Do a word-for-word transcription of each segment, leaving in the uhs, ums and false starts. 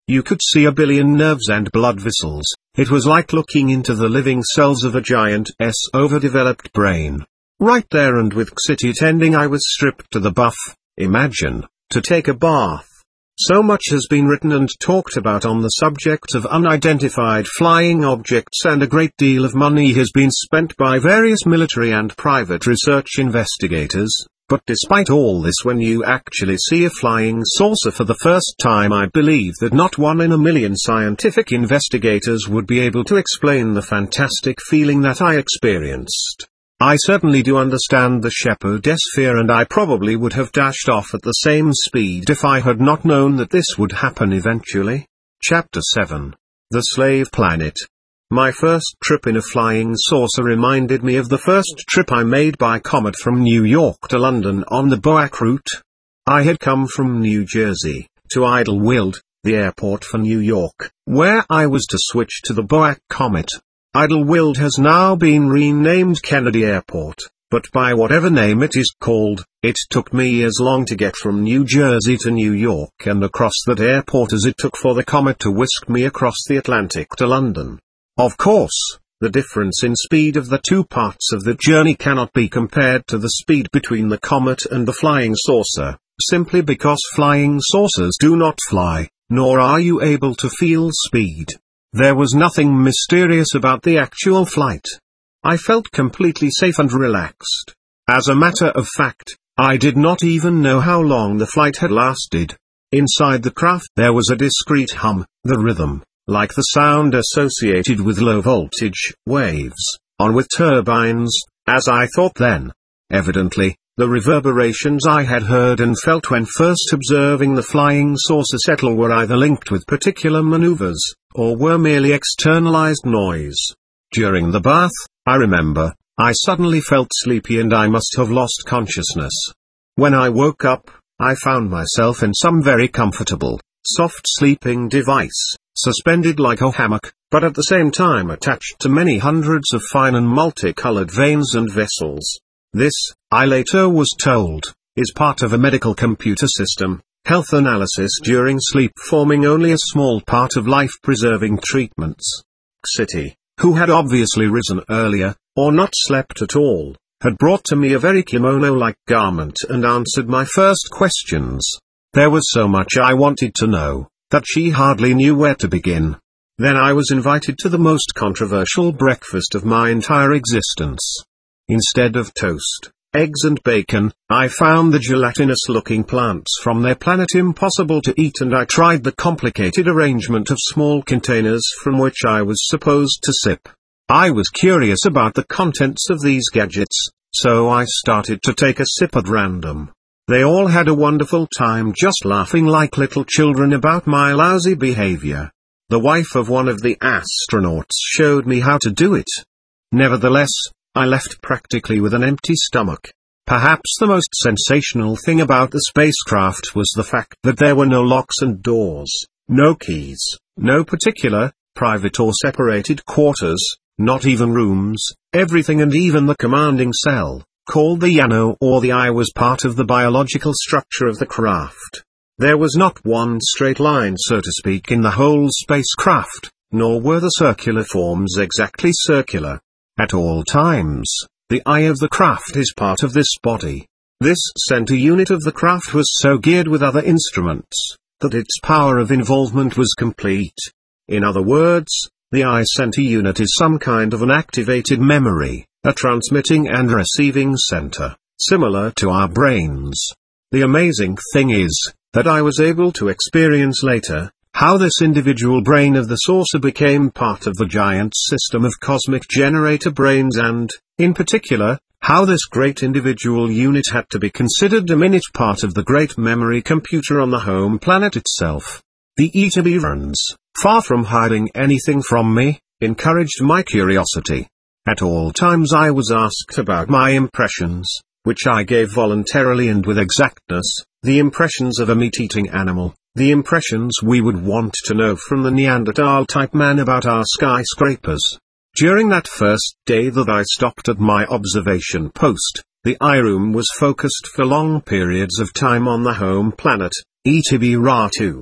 You could see a billion nerves and blood vessels. It was like looking into the living cells of a giant's overdeveloped brain. Right there and with City tending I was stripped to the buff, imagine, to take a bath. So much has been written and talked about on the subject of unidentified flying objects, and a great deal of money has been spent by various military and private research investigators. But despite all this, when you actually see a flying saucer for the first time, I believe that not one in a million scientific investigators would be able to explain the fantastic feeling that I experienced. I certainly do understand the shepherdess fear, and I probably would have dashed off at the same speed if I had not known that this would happen eventually. Chapter seven. The Slave Planet. My first trip in a flying saucer reminded me of the first trip I made by comet from New York to London on the BOAC route. I had come from New Jersey, to Idlewild, the airport for New York, where I was to switch to the BOAC comet. Idlewild has now been renamed Kennedy Airport, but by whatever name it is called, it took me as long to get from New Jersey to New York and across that airport as it took for the comet to whisk me across the Atlantic to London. Of course, the difference in speed of the two parts of the journey cannot be compared to the speed between the comet and the flying saucer, simply because flying saucers do not fly, nor are you able to feel speed. There was nothing mysterious about the actual flight. I felt completely safe and relaxed. As a matter of fact, I did not even know how long the flight had lasted. Inside the craft there was a discreet hum, the rhythm, like the sound associated with low-voltage waves, on with turbines, as I thought then. Evidently, the reverberations I had heard and felt when first observing the flying saucer settle were either linked with particular maneuvers, or were merely externalized noise. During the bath, I remember, I suddenly felt sleepy and I must have lost consciousness. When I woke up, I found myself in some very comfortable, soft sleeping device, suspended like a hammock, but at the same time attached to many hundreds of fine and multicolored veins and vessels. This, I later was told, is part of a medical computer system, health analysis during sleep forming only a small part of life-preserving treatments. City, who had obviously risen earlier, or not slept at all, had brought to me a very kimono-like garment and answered my first questions. There was so much I wanted to know, that she hardly knew where to begin. Then I was invited to the most controversial breakfast of my entire existence. Instead of toast, eggs and bacon, I found the gelatinous-looking plants from their planet impossible to eat, and I tried the complicated arrangement of small containers from which I was supposed to sip. I was curious about the contents of these gadgets, so I started to take a sip at random. They all had a wonderful time just laughing like little children about my lousy behavior. The wife of one of the astronauts showed me how to do it. Nevertheless, I left practically with an empty stomach. Perhaps the most sensational thing about the spacecraft was the fact that there were no locks and doors, no keys, no particular, private or separated quarters, not even rooms. Everything and even the commanding cell, called the Yano or the eye, was part of the biological structure of the craft. There was not one straight line, so to speak, in the whole spacecraft, nor were the circular forms exactly circular. At all times, the eye of the craft is part of this body. This center unit of the craft was so geared with other instruments, that its power of involvement was complete. In other words, the eye center unit is some kind of an activated memory, a transmitting and receiving center, similar to our brains. The amazing thing is, that I was able to experience later, how this individual brain of the saucer became part of the giant system of cosmic generator brains, and, in particular, how this great individual unit had to be considered a minute part of the great memory computer on the home planet itself. The E T B runs, far from hiding anything from me, encouraged my curiosity. At all times I was asked about my impressions, which I gave voluntarily and with exactness, the impressions of a meat-eating animal. The impressions we would want to know from the Neanderthal-type man about our skyscrapers. During that first day that I stopped at my observation post, the eye room was focused for long periods of time on the home planet, E T B R A two.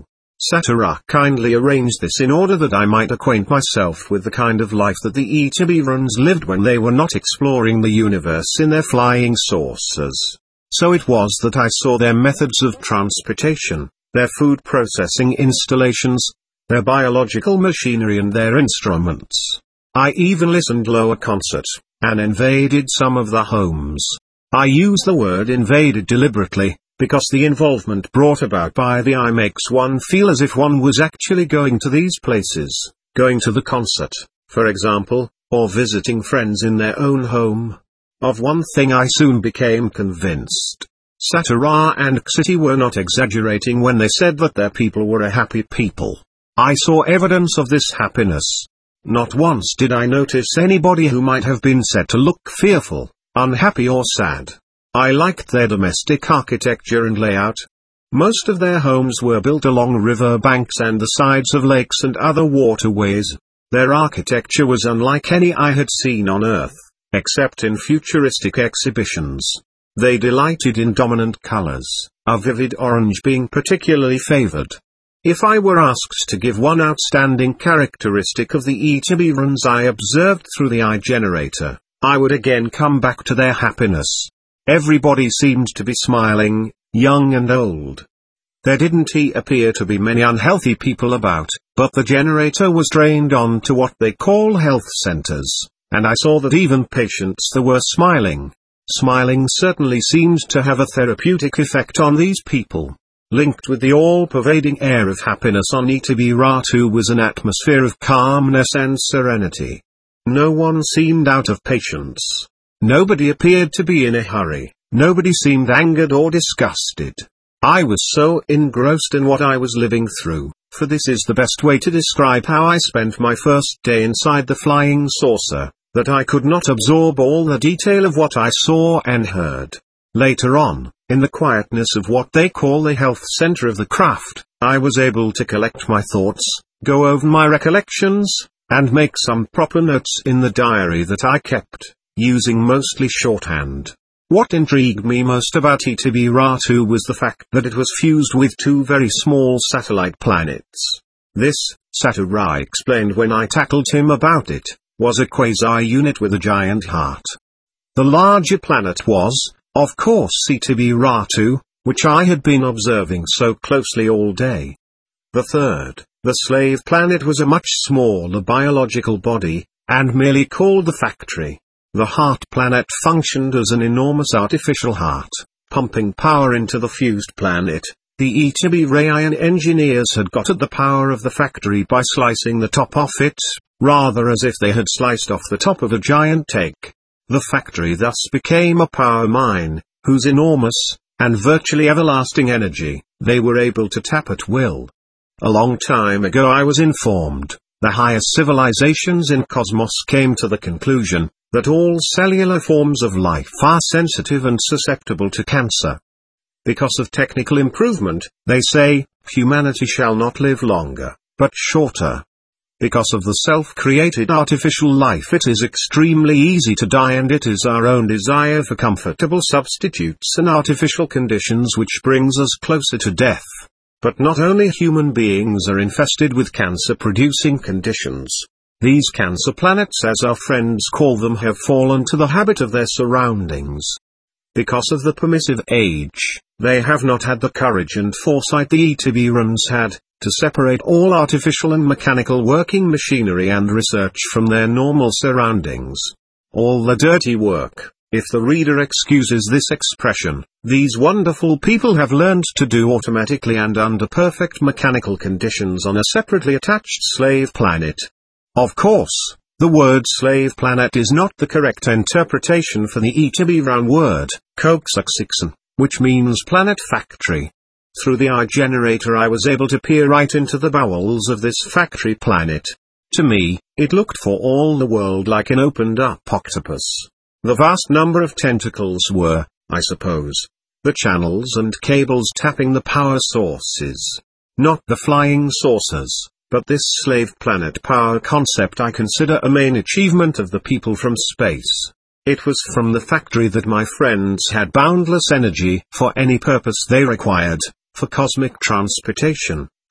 Satoru kindly arranged this in order that I might acquaint myself with the kind of life that the Itabiruns lived when they were not exploring the universe in their flying saucers. So it was that I saw their methods of transportation, their food processing installations, their biological machinery and their instruments. I even listened to a concert, and invaded some of the homes. I use the word invaded deliberately, because the involvement brought about by the eye makes one feel as if one was actually going to these places, going to the concert, for example, or visiting friends in their own home. Of one thing I soon became convinced. Satoru and City were not exaggerating when they said that their people were a happy people. I saw evidence of this happiness. Not once did I notice anybody who might have been said to look fearful, unhappy or sad. I liked their domestic architecture and layout. Most of their homes were built along river banks and the sides of lakes and other waterways. Their architecture was unlike any I had seen on Earth, except in futuristic exhibitions. They delighted in dominant colors, a vivid orange being particularly favored. If I were asked to give one outstanding characteristic of the Itabiruns I observed through the eye generator, I would again come back to their happiness. Everybody seemed to be smiling, young and old. There didn't appear to be many unhealthy people about, but the generator was trained on to what they call health centers, and I saw that even patients there were smiling. Smiling certainly seemed to have a therapeutic effect on these people. Linked with the all-pervading air of happiness on Itabiru was an atmosphere of calmness and serenity. No one seemed out of patience. Nobody appeared to be in a hurry. Nobody seemed angered or disgusted. I was so engrossed in what I was living through, for this is the best way to describe how I spent my first day inside the flying saucer, that I could not absorb all the detail of what I saw and heard. Later on, in the quietness of what they call the health center of the craft, I was able to collect my thoughts, go over my recollections, and make some proper notes in the diary that I kept, using mostly shorthand. What intrigued me most about Itabiru was the fact that it was fused with two very small satellite planets. This, Satoru explained when I tackled him about it, was a quasi-unit with a giant heart. The larger planet was, of course, Itabiru, which I had been observing so closely all day. The third, the slave planet, was a much smaller biological body, and merely called the factory. The heart planet functioned as an enormous artificial heart, pumping power into the fused planet. The Itabiruan engineers had got at the power of the factory by slicing the top off it, rather as if they had sliced off the top of a giant egg. The factory thus became a power mine, whose enormous, and virtually everlasting energy, they were able to tap at will. A long time ago I was informed, the highest civilizations in cosmos came to the conclusion, that all cellular forms of life are sensitive and susceptible to cancer. Because of technical improvement, they say, humanity shall not live longer, but shorter. Because of the self-created artificial life it is extremely easy to die, and it is our own desire for comfortable substitutes and artificial conditions which brings us closer to death. But not only human beings are infested with cancer-producing conditions. These cancer planets, as our friends call them, have fallen to the habit of their surroundings. Because of the permissive age, they have not had the courage and foresight the Itabiruns had, to separate all artificial and mechanical working machinery and research from their normal surroundings. All the dirty work, if the reader excuses this expression, these wonderful people have learned to do automatically and under perfect mechanical conditions on a separately attached slave planet. Of course, the word slave planet is not the correct interpretation for the Itabiruan word, Koksuksiksen, which means planet factory. Through the eye generator I was able to peer right into the bowels of this factory planet. To me, it looked for all the world like an opened-up octopus. The vast number of tentacles were, I suppose, the channels and cables tapping the power sources. Not the flying saucers. But this slave planet power concept I consider a main achievement of the people from space. It was from the factory that my friends had boundless energy for any purpose they required, for cosmic transportation,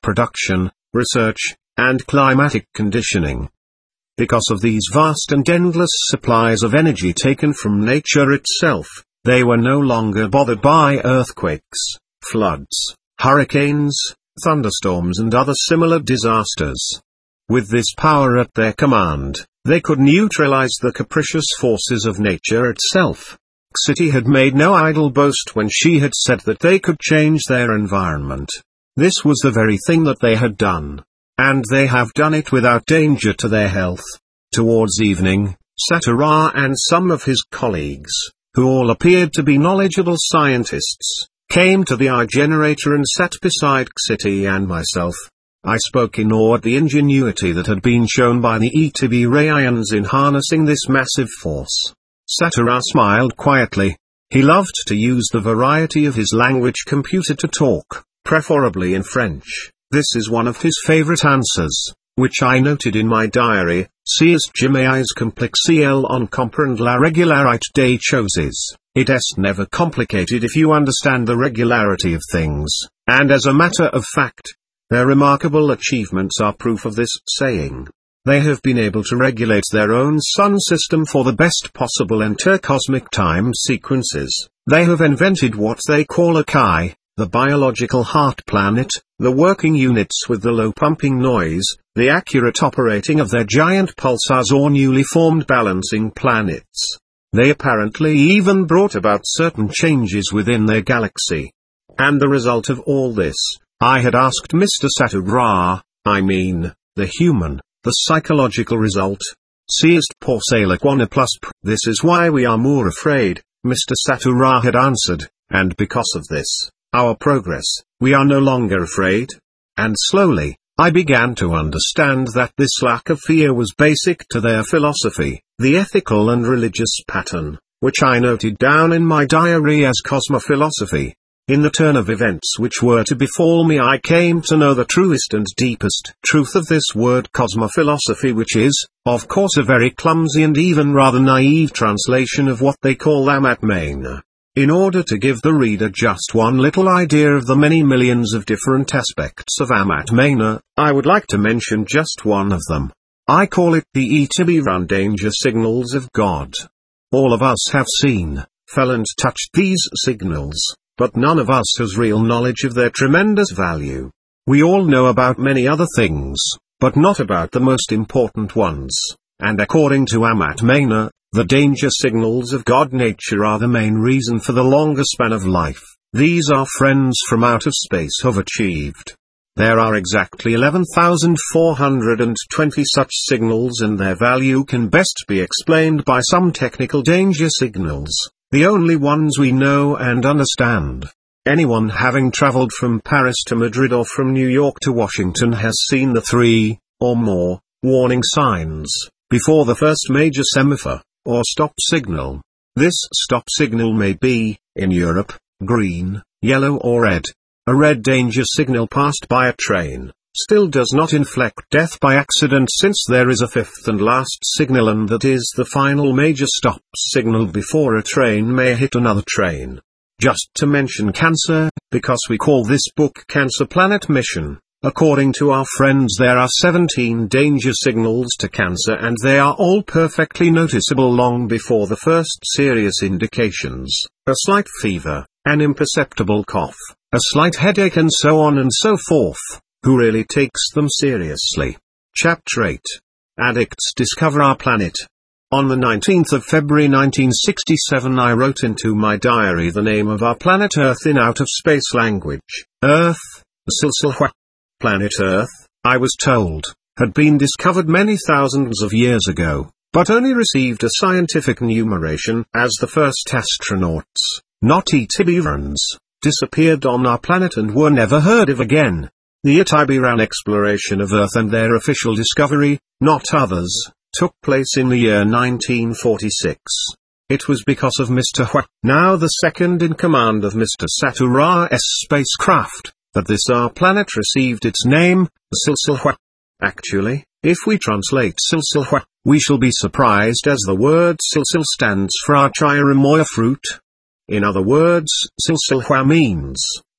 production, research, and climatic conditioning. Because of these vast and endless supplies of energy taken from nature itself, they were no longer bothered by earthquakes, floods, hurricanes, thunderstorms and other similar disasters. With this power at their command, they could neutralize the capricious forces of nature itself. City had made no idle boast when she had said that they could change their environment. This was the very thing that they had done. And they have done it without danger to their health. Towards evening, Satu Ra and some of his colleagues, who all appeared to be knowledgeable scientists, came to the eye generator and sat beside City and myself. I spoke in awe at the ingenuity that had been shown by the E T B ray ions in harnessing this massive force. Satu Ra smiled quietly. He loved to use the variety of his language computer to talk, preferably in French. This is one of his favorite answers, which I noted in my diary. Si est jamais complexe on comprend la régularité des choses. It est never complicated if you understand the regularity of things, and as a matter of fact, their remarkable achievements are proof of this saying. They have been able to regulate their own sun system for the best possible intercosmic time sequences. They have invented what they call a Chi, the biological heart planet, the working units with the low pumping noise, the accurate operating of their giant pulsars or newly formed balancing planets. They apparently even brought about certain changes within their galaxy. And the result of all this, I had asked Mister Satu Ra, I mean, the human, the psychological result. Si est pour cela qu'on ne plus pr. This is why we are more afraid, Mister Satu Ra had answered, and because of this, our progress, we are no longer afraid. And slowly, I began to understand that this lack of fear was basic to their philosophy, the ethical and religious pattern, which I noted down in my diary as cosmophilosophy. In the turn of events which were to befall me, I came to know the truest and deepest truth of this word cosmophilosophy, which is, of course, a very clumsy and even rather naive translation of what they call Amat Maina. In order to give the reader just one little idea of the many millions of different aspects of Amat Maina, I would like to mention just one of them. I call it the E T B run danger signals of God. All of us have seen, felt and touched these signals, but none of us has real knowledge of their tremendous value. We all know about many other things, but not about the most important ones, and according to Amat Maina, the danger signals of God nature are the main reason for the longer span of life. These our friends from out of space have achieved. There are exactly eleven thousand four hundred twenty such signals, and their value can best be explained by some technical danger signals, the only ones we know and understand. Anyone having traveled from Paris to Madrid or from New York to Washington has seen the three, or more, warning signs, before the first major semaphore, or stop signal. This stop signal may be, in Europe, green, yellow or red. A red danger signal passed by a train still does not inflict death by accident, since there is a fifth and last signal, and that is the final major stop signal before a train may hit another train. Just to mention cancer, because we call this book Cancer Planet Mission. According to our friends, there are seventeen danger signals to cancer, and they are all perfectly noticeable long before the first serious indications, a slight fever, an imperceptible cough, a slight headache and so on and so forth. Who really takes them seriously? Chapter eight. Addicts Discover Our Planet. On the nineteenth of February nineteen sixty-seven, I wrote into my diary the name of our planet Earth in out-of-space language. Earth, Silsilhua. Planet Earth, I was told, had been discovered many thousands of years ago, but only received a scientific numeration as the first astronauts, not E T B runs, disappeared on our planet and were never heard of again. The E T B ran exploration of Earth and their official discovery, not others, took place in the year nineteen forty-six. It was because of Mister Hua, now the second in command of Mister Satu Ra's spacecraft, that this our planet received its name, Silsilhua. Actually, if we translate Silsilhua, we shall be surprised, as the word Silsil stands for our Chirimoya fruit. In other words, Silsilhua means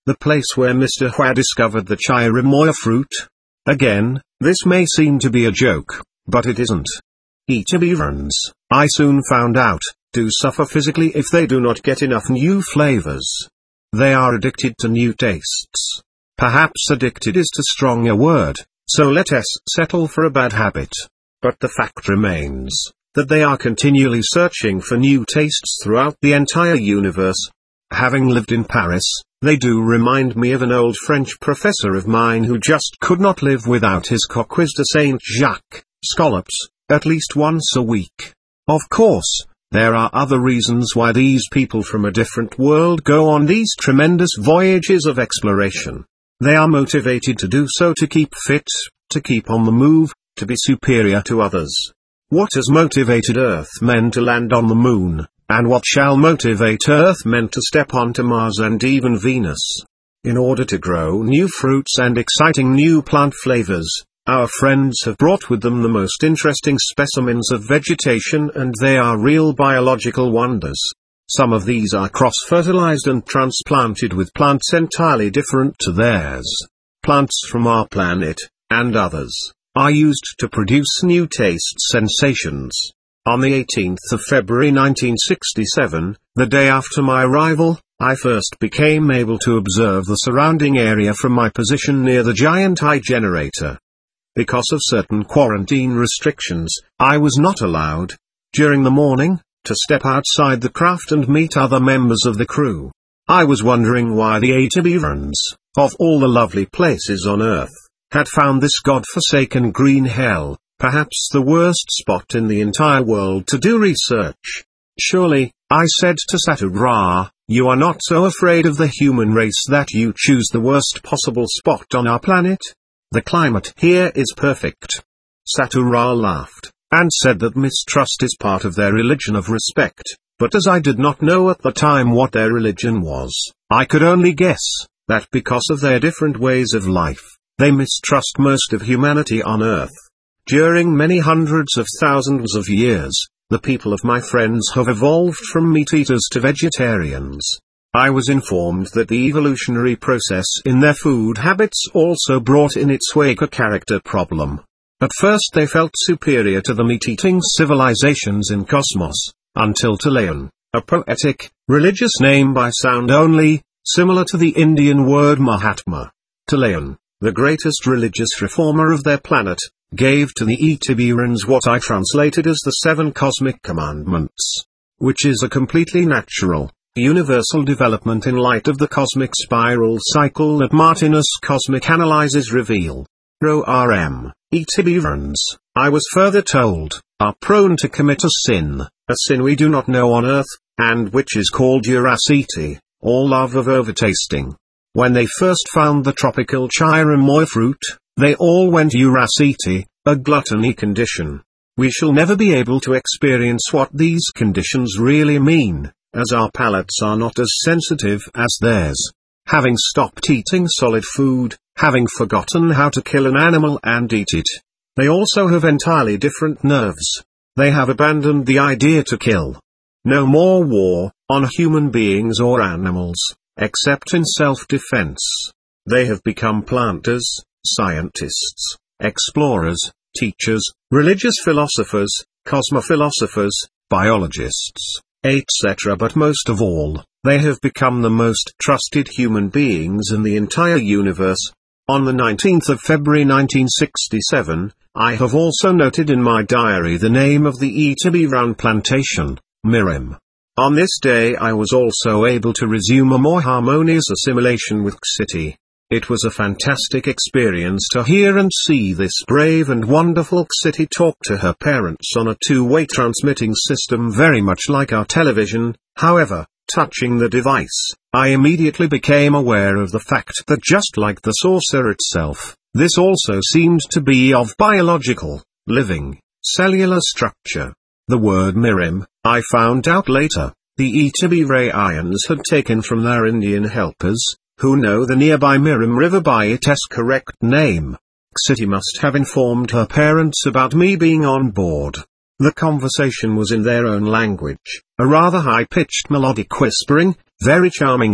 The place where Mister Hua discovered the chirimoya fruit. Again, this may seem to be a joke, but it isn't. E T B runs, I soon found out, do suffer physically if they do not get enough new flavors. They are addicted to new tastes. Perhaps addicted is too strong a word, so let us settle for a bad habit. But the fact remains, that they are continually searching for new tastes throughout the entire universe. Having lived in Paris, they do remind me of an old French professor of mine who just could not live without his Coquille de Saint-Jacques, scallops, at least once a week. Of course, there are other reasons why these people from a different world go on these tremendous voyages of exploration. They are motivated to do so to keep fit, to keep on the move, to be superior to others. What has motivated Earthmen to land on the moon, and what shall motivate Earthmen to step onto Mars and even Venus? In order to grow new fruits and exciting new plant flavors, our friends have brought with them the most interesting specimens of vegetation, and they are real biological wonders. Some of these are cross-fertilized and transplanted with plants entirely different to theirs. Plants from our planet, and others, are used to produce new taste sensations. On the eighteenth of February nineteen sixty-seven, the day after my arrival, I first became able to observe the surrounding area from my position near the giant eye generator. Because of certain quarantine restrictions, I was not allowed, during the morning, to step outside the craft and meet other members of the crew. I was wondering why the A T B runs, of all the lovely places on Earth, had found this god-forsaken green hell, perhaps the worst spot in the entire world to do research. Surely, I said to Satu Ra, you are not so afraid of the human race that you choose the worst possible spot on our planet? The climate here is perfect. Satu Ra laughed, and said that mistrust is part of their religion of respect, but as I did not know at the time what their religion was, I could only guess, that because of their different ways of life, they mistrust most of humanity on Earth. During many hundreds of thousands of years, the people of my friends have evolved from meat-eaters to vegetarians. I was informed that the evolutionary process in their food habits also brought in its wake a character problem. At first they felt superior to the meat-eating civilizations in Cosmos, until Talayan, a poetic, religious name by sound only, similar to the Indian word Mahatma. Talayan, the greatest religious reformer of their planet, gave to the Etebians what I translated as the seven cosmic commandments, which is a completely natural, universal development in light of the cosmic spiral cycle that Martinus Cosmic Analyses reveal. O R M, Etebians, I was further told, are prone to commit a sin, a sin we do not know on Earth, and which is called uracity, or love of overtasting. When they first found the tropical chirimoya fruit, they all went uracity, a gluttony condition. We shall never be able to experience what these conditions really mean, as our palates are not as sensitive as theirs. Having stopped eating solid food, having forgotten how to kill an animal and eat it, they also have entirely different nerves. They have abandoned the idea to kill. No more war, on human beings or animals, except in self-defense. They have become planters, scientists, explorers, teachers, religious philosophers, cosmophilosophers, biologists, et cetera. But most of all, they have become the most trusted human beings in the entire universe. On the nineteenth of February nineteen sixty-seven, I have also noted in my diary the name of the Etebiran plantation, Mirim. On this day I was also able to resume a more harmonious assimilation with City. It was a fantastic experience to hear and see this brave and wonderful City talk to her parents on a two-way transmitting system very much like our television. However, touching the device, I immediately became aware of the fact that just like the saucer itself, this also seemed to be of biological, living, cellular structure. The word Mirim, I found out later, the Etebians had taken from their Indian helpers, who know the nearby Mirim River by its correct name. City must have informed her parents about me being on board. The conversation was in their own language, a rather high-pitched melodic whispering, very charming and,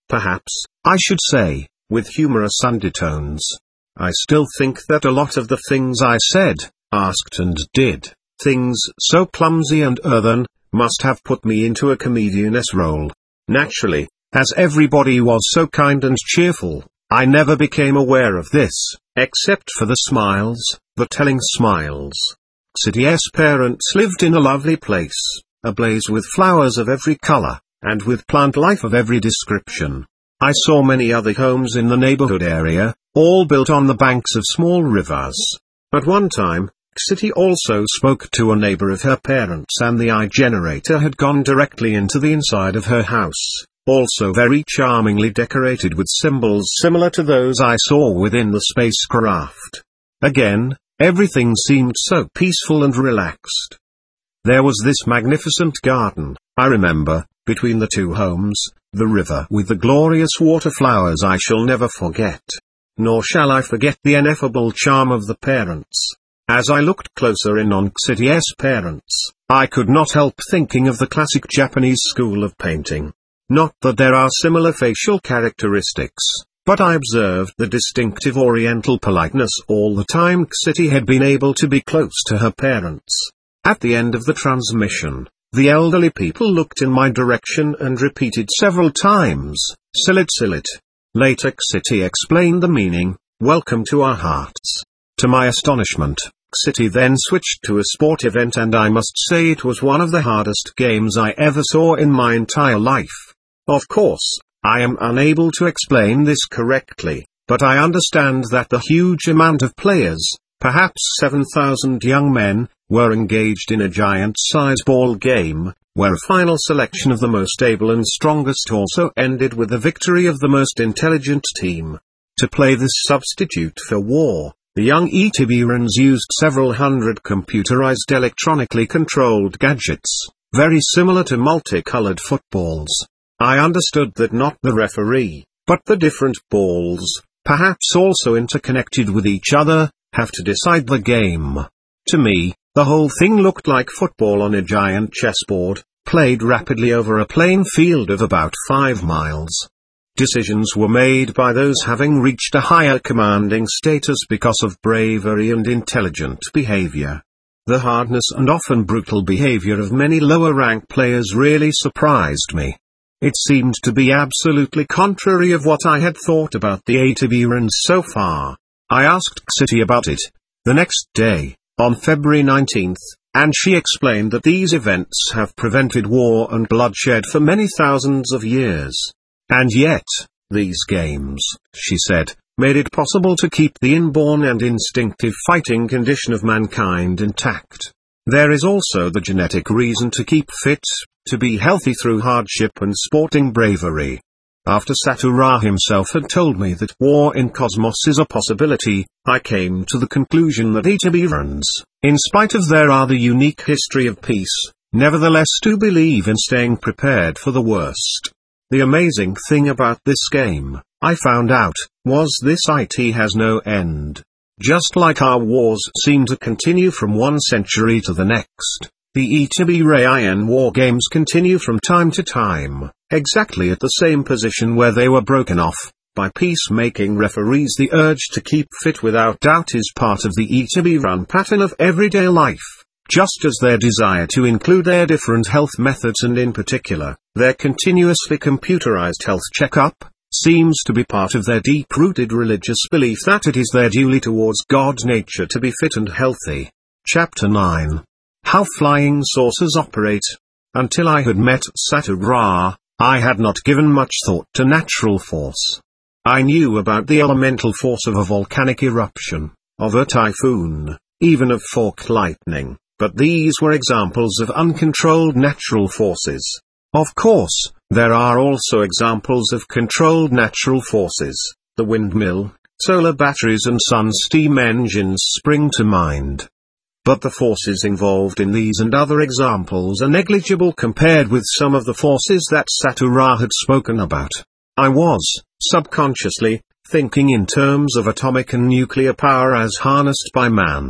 perhaps, I should say, with humorous undertones. I still think that a lot of the things I said, asked and did, things so clumsy and earthen, must have put me into a comedianess role. Naturally, as everybody was so kind and cheerful, I never became aware of this, except for the smiles, the telling smiles. City's parents lived in a lovely place, ablaze with flowers of every color, and with plant life of every description. I saw many other homes in the neighborhood area, all built on the banks of small rivers. At one time, City also spoke to a neighbor of her parents, and the eye generator had gone directly into the inside of her house, also very charmingly decorated with symbols similar to those I saw within the spacecraft. Again, everything seemed so peaceful and relaxed. There was this magnificent garden, I remember, between the two homes, the river with the glorious water flowers I shall never forget. Nor shall I forget the ineffable charm of the parents. As I looked closer in on City's parents, I could not help thinking of the classic Japanese school of painting. Not that there are similar facial characteristics, but I observed the distinctive oriental politeness all the time City had been able to be close to her parents. At the end of the transmission, the elderly people looked in my direction and repeated several times, "Silit Silit." Later City explained the meaning, "Welcome to our hearts." To my astonishment, City then switched to a sport event, and I must say it was one of the hardest games I ever saw in my entire life. Of course, I am unable to explain this correctly, but I understand that the huge amount of players, perhaps seven thousand young men, were engaged in a giant-size ball game, where a final selection of the most able and strongest also ended with the victory of the most intelligent team. To play this substitute for war, the young Itiburans used several hundred computerized electronically controlled gadgets, very similar to multicolored footballs. I understood that not the referee, but the different balls, perhaps also interconnected with each other, have to decide the game. To me, the whole thing looked like football on a giant chessboard, played rapidly over a plain field of about five miles. Decisions were made by those having reached a higher commanding status because of bravery and intelligent behavior. The hardness and often brutal behavior of many lower-rank players really surprised me. It seemed to be absolutely contrary of what I had thought about the Itiburans so far. I asked City about it the next day, on February nineteenth, and she explained that these events have prevented war and bloodshed for many thousands of years. And yet, these games, she said, made it possible to keep the inborn and instinctive fighting condition of mankind intact. There is also the genetic reason to keep fit, to be healthy through hardship and sporting bravery. After Satura himself had told me that war in Cosmos is a possibility, I came to the conclusion that Itiburans, in spite of their rather unique history of peace, nevertheless do believe in staying prepared for the worst. The amazing thing about this game, I found out, was this it has no end. Just like our wars seem to continue from one century to the next, the Itibirayan war games continue from time to time, exactly at the same position where they were broken off, by peacemaking referees. The urge to keep fit without doubt is part of the Itibiran pattern of everyday life, just as their desire to include their different health methods and in particular, their continuously computerized health checkup, seems to be part of their deep-rooted religious belief that it is their duty towards God nature to be fit and healthy. Chapter nine. How Flying Saucers Operate. Until I had met Satura, I had not given much thought to natural force. I knew about the elemental force of a volcanic eruption, of a typhoon, even of forked lightning, but these were examples of uncontrolled natural forces. Of course, there are also examples of controlled natural forces. The windmill, solar batteries and sun steam engines spring to mind. But the forces involved in these and other examples are negligible compared with some of the forces that Satura had spoken about. I was, subconsciously, thinking in terms of atomic and nuclear power as harnessed by man.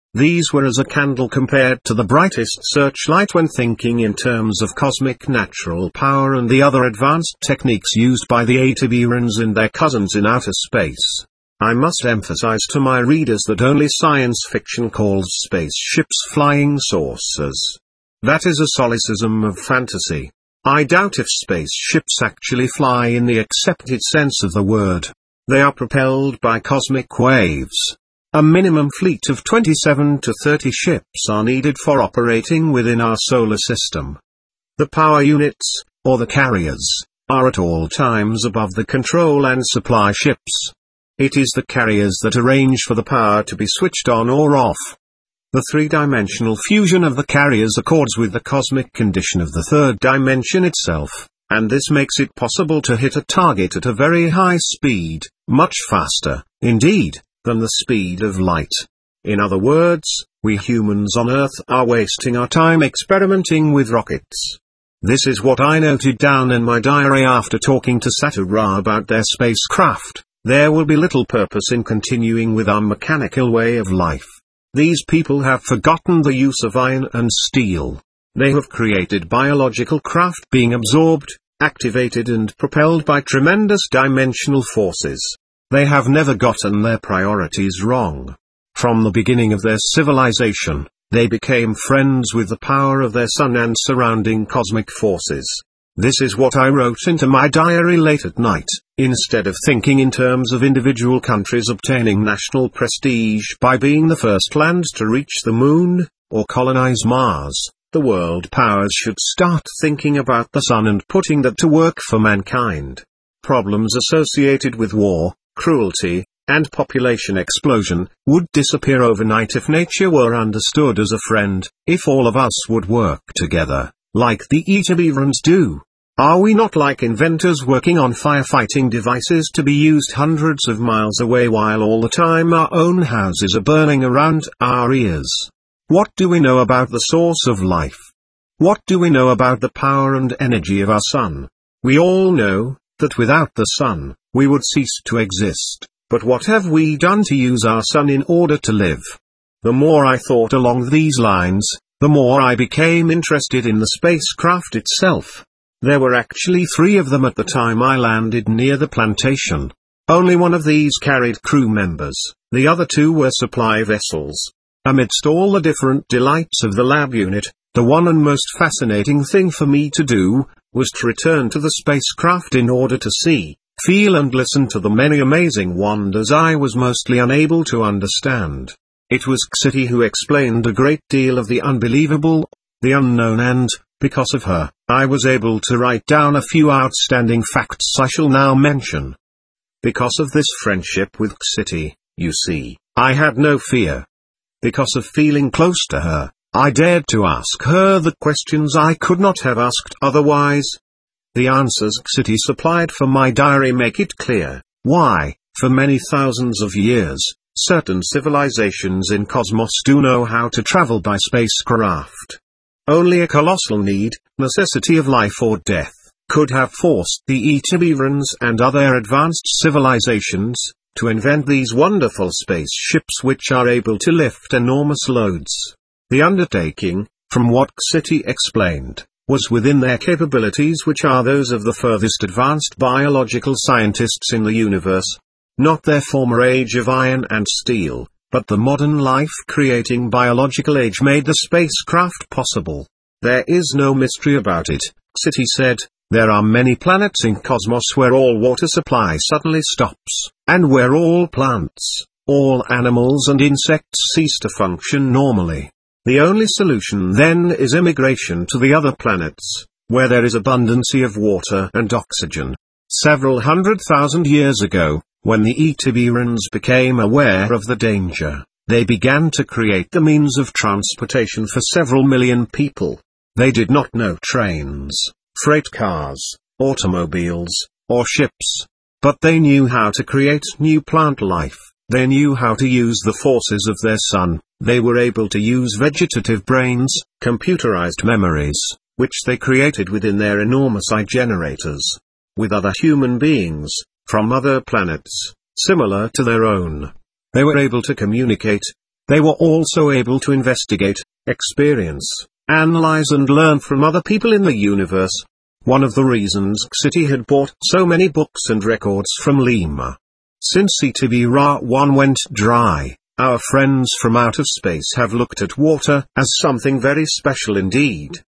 These were as a candle compared to the brightest searchlight when thinking in terms of cosmic natural power and the other advanced techniques used by the Atibirans and their cousins in outer space. I must emphasize to my readers that only science fiction calls spaceships flying saucers. That is a solecism of fantasy. I doubt if spaceships actually fly in the accepted sense of the word. They are propelled by cosmic waves. A minimum fleet of twenty-seven to thirty ships are needed for operating within our solar system. The power units, or the carriers, are at all times above the control and supply ships. It is the carriers that arrange for the power to be switched on or off. The three-dimensional fusion of the carriers accords with the cosmic condition of the third dimension itself, and this makes it possible to hit a target at a very high speed, much faster, indeed, than the speed of light. In other words, we humans on Earth are wasting our time experimenting with rockets. This is what I noted down in my diary after talking to Sato Ra about their spacecraft. There will be little purpose in continuing with our mechanical way of life. These people have forgotten the use of iron and steel. They have created biological craft being absorbed, activated and propelled by tremendous dimensional forces. They have never gotten their priorities wrong. From the beginning of their civilization, they became friends with the power of their sun and surrounding cosmic forces. This is what I wrote into my diary late at night. Instead of thinking in terms of individual countries obtaining national prestige by being the first land to reach the moon, or colonize Mars, the world powers should start thinking about the sun and putting that to work for mankind. Problems associated with war, cruelty, and population explosion would disappear overnight if nature were understood as a friend, if all of us would work together, like the Atibirans do. Are we not like inventors working on firefighting devices to be used hundreds of miles away while all the time our own houses are burning around our ears? What do we know about the source of life? What do we know about the power and energy of our sun? We all know that without the sun, we would cease to exist. But what have we done to use our sun in order to live? The more I thought along these lines, the more I became interested in the spacecraft itself. There were actually three of them at the time I landed near the plantation. Only one of these carried crew members, the other two were supply vessels. Amidst all the different delights of the lab unit, the one and most fascinating thing for me to do, was to return to the spacecraft in order to see, feel and listen to the many amazing wonders I was mostly unable to understand. It was Xiti who explained a great deal of the unbelievable, the unknown and, because of her, I was able to write down a few outstanding facts I shall now mention. Because of this friendship with Xiti, you see, I had no fear. Because of feeling close to her, I dared to ask her the questions I could not have asked otherwise. The answers Xiti supplied for my diary make it clear why, for many thousands of years, certain civilizations in cosmos do know how to travel by spacecraft. Only a colossal need, necessity of life or death, could have forced the Atibirans and other advanced civilizations to invent these wonderful spaceships which are able to lift enormous loads. The undertaking, from what Xiti explained, was within their capabilities, which are those of the furthest advanced biological scientists in the universe. Not their former age of iron and steel, but the modern life-creating biological age made the spacecraft possible. There is no mystery about it, Xiti said. There are many planets in cosmos where all water supply suddenly stops, and where all plants, all animals and insects cease to function normally. The only solution then is immigration to the other planets, where there is abundancy of water and oxygen. Several hundred thousand years ago, when the Atibirans became aware of the danger, they began to create the means of transportation for several million people. They did not know trains, freight cars, automobiles, or ships. But they knew how to create new plant life, they knew how to use the forces of their sun, they were able to use vegetative brains, computerized memories, which they created within their enormous eye generators. With other human beings, from other planets, similar to their own. They were able to communicate, They were also able to investigate, experience, analyze and learn from other people in the universe. One of the reasons C T had bought so many books and records from Lima. Since C T B R A one went dry, our friends from outer space have looked at water as something very special indeed.